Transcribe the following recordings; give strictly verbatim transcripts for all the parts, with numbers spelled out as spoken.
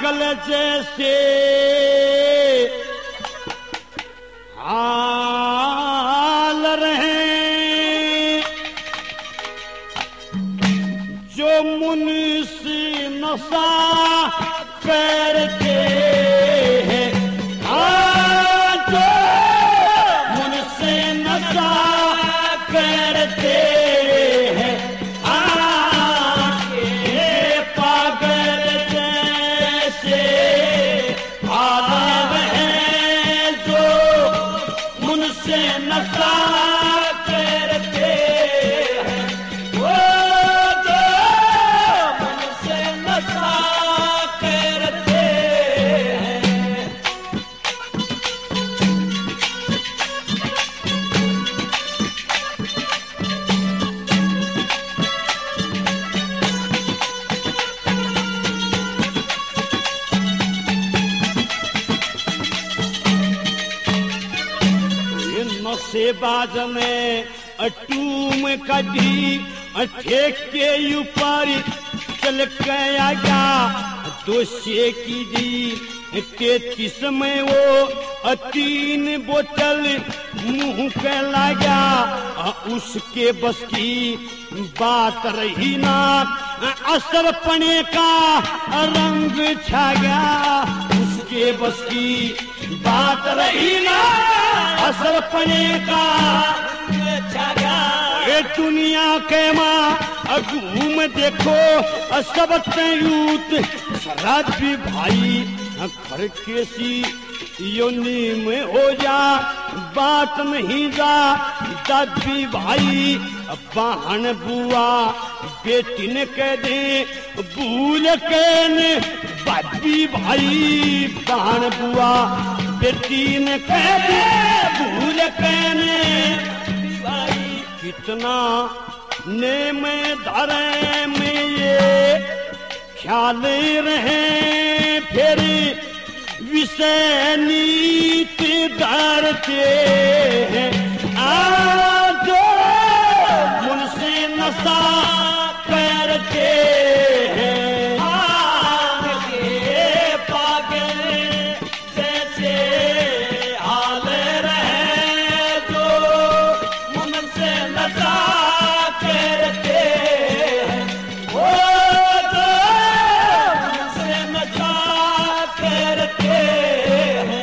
पागल जैसे हाल रहे, जो मुनसी नशा करते हैं, जो मुनसी नशा करते हैं, आके पागल जैसे हाल हैं, जो मुनसे नशा करते हैं, वो जो मुनसे नशा करते हैं। नशेबाज ने टूम कढ़ी ठेके ऊपर चल गया गया, दोषे की दी तैतीस में वो तीन बोतल मुंह के लगा, उसके बस की बात रही ना, असर पने का रंग छा गया, उसके बस की बात रही ना, असर पने का छा गया। ये दुनिया के माँ घूम देखो सब यूथ शराबी भाई, घर कैसी योनि में हो जा, बात नहीं जा दादी भाई, बहन बुआ बेटी ने कह दे भूल के ने, बादी भाई बहन बुआ बेटी ने कह दे भूल के ने, कितना ने में धरे में ये ख्याल रहे, फिर विषय नीति डरते हैं, आज मुनसे नशा करते हैं, आगे पागल जैसे हाल रहे, जो मुनसे नशा करते हैं, वो जो मुनसे नशा करते हैं।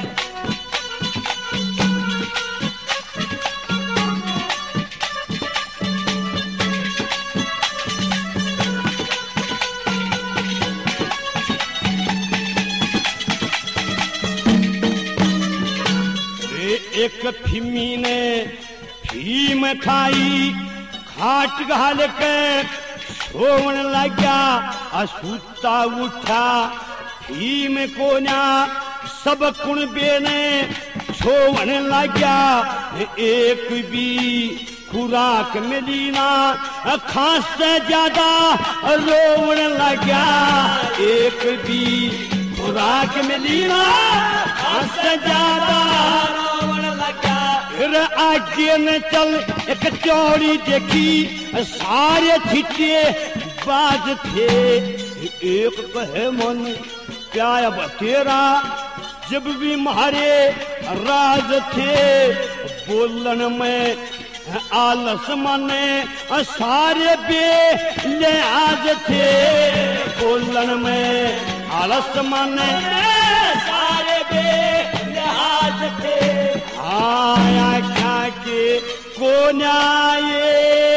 एक फिमी ने फीम खाई, खाट घाल के सोवन लगा, असूता उठा फीम को ना, सब कुणबे ने सोवन लगा, एक भी खुराक मिली ना, खास से ज्यादा रोवन लगा, एक भी खुराक मिली ना, खास से ज्यादा रोवन लगा। फिर आगे न चल एक चौड़ी देखी, सारे छिटे बाज थे, एक कहे मन प्याया बतेरा, जब भी मारे राज थे, बोलन में आलस मने सारे बे लिहाज थे, बोलन में आलस मने सारे बे लिहाज थे, आया क्या के को न्याये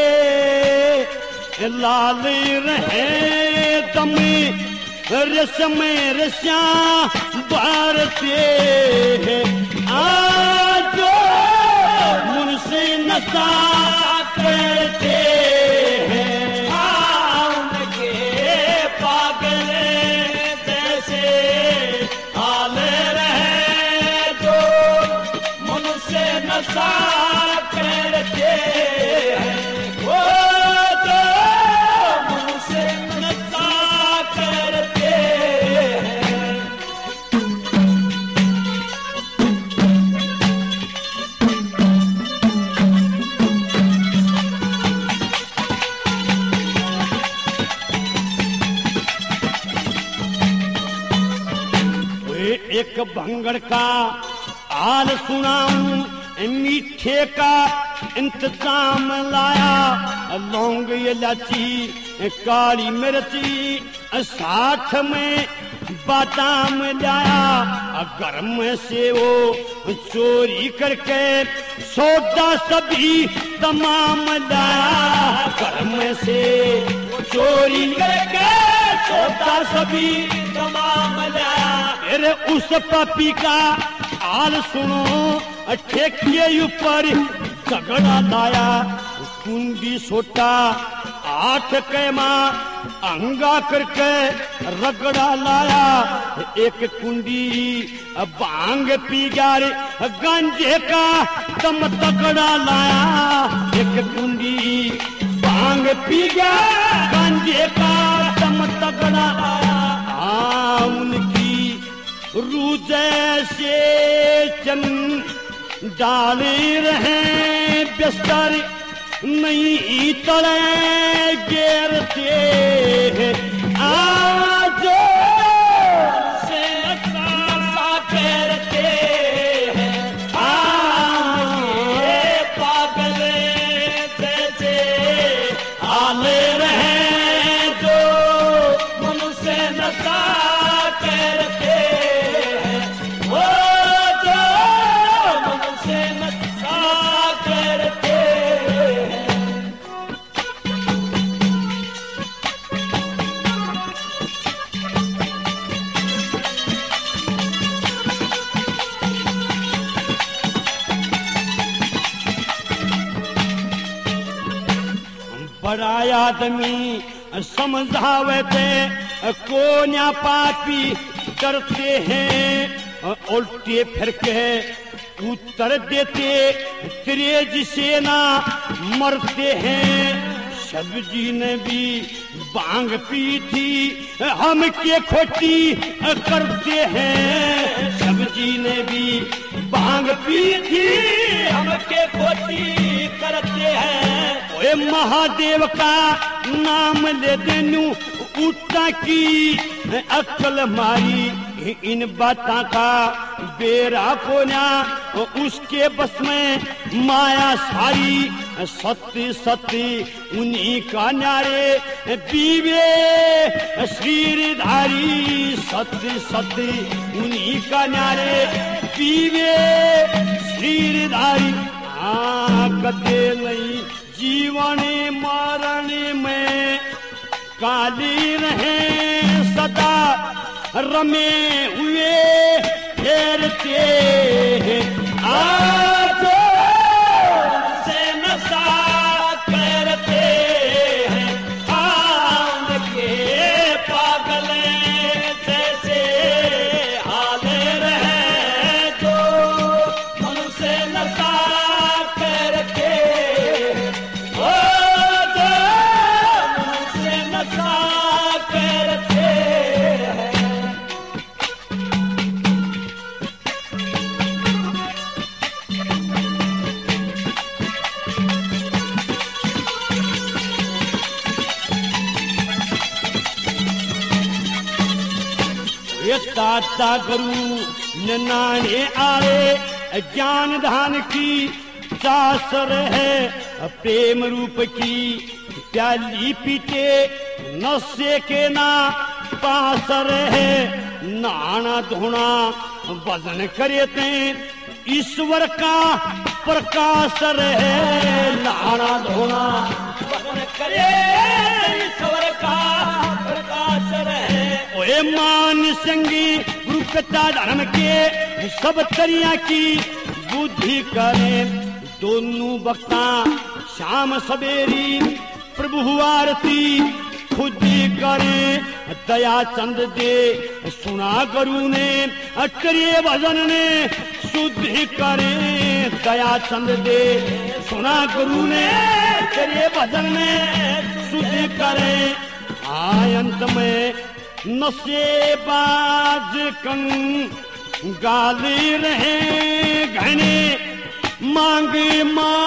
लाल रहे तमी रसम रस्या बारते हैं, आज मुनसे नशा करते हैं, उनके पागल जैसे हाल रहे, जो मुनसे नशा करते हैं, वो जो मुनसे नशा करते हैं। भंगड़ का हाल सुनाऊं, मीठे का इंतजाम लाया, लौंग इलायची काली मिर्ची, साथ में बादाम लाया, गर्म से वो चोरी करके सौदा सभी तमाम लाया, गर्म से चोरी करके सौदा सभी तमाम लाया। फिर उस पपी का हाल सुनो, ठेके ऊपर झगड़ा लाया, कुंडी सोटा आठ कैमा अंगा करके रगड़ा लाया, एक कुंडी बांग पी गया रे गांजे का दम तगड़ा लाया, एक कुंडी बांग पी गया गांजे का दम तगड़ा लाया। हाँ उनकी रूह जैसे चंद डाले रहे बिस्तर नहीं तले गिरते हैं, आज से नशा करते हैं, आगे पागल जैसे आले रहे जो मन से नशा करते हैं, वो जो मन से नशा करते हैं। बड़ा आदमी समझावे थे को न्या पापी करते हैं, उल्टे फिर के उत्तर देते तेज से ना मरते हैं। सब्जी ने भी बांग पी थी हम के खोटी करते हैं, सब्जी ने भी बांग पी थी हम के खोटी करते हैं। ओए महादेव का नाम ले देनू उठा की अक्ल मारी, इन बाता का बेरा कोना उसके बस में माया सारी, सत्य सत्य उन्हीं का नारे पीवे श्रीधारी, सत्य सत्य उन्हीं का नारे पीवे श्रीधारी। हाँ कदे नहीं जीवन मरण में काली रहे सदा रमे हुए फेरते हैं, आज से नशा करते हैं, आम के पागल जैसे हाल रहे जो मन से नशा करते हैं, ओ जो मन से नशा करते हैं। ये ताता गुरु ननाने आए ज्ञान धान की चासर है, प्रेम रूप की प्याली पीते नशे के ना पासर है, नाना धोना वजन करे ते ईश्वर का प्रकाश है, नाना धोना वजन करे ईश्वर का प्रकाश है। ओए मान संगी गुरुकता धर्म के सब तरिया की बुद्धि करें, दोनों वक्ता शाम सवेरी प्रभु आरती खुद करे, दया चंद दे सुना गुरु ने करे भजन ने शुद्धि करे, दया चंद दे सुना गुरु ने करे भजन ने शुद्धि करे। आयंत में नशे बाज कंगाली रहे घने मांगे मां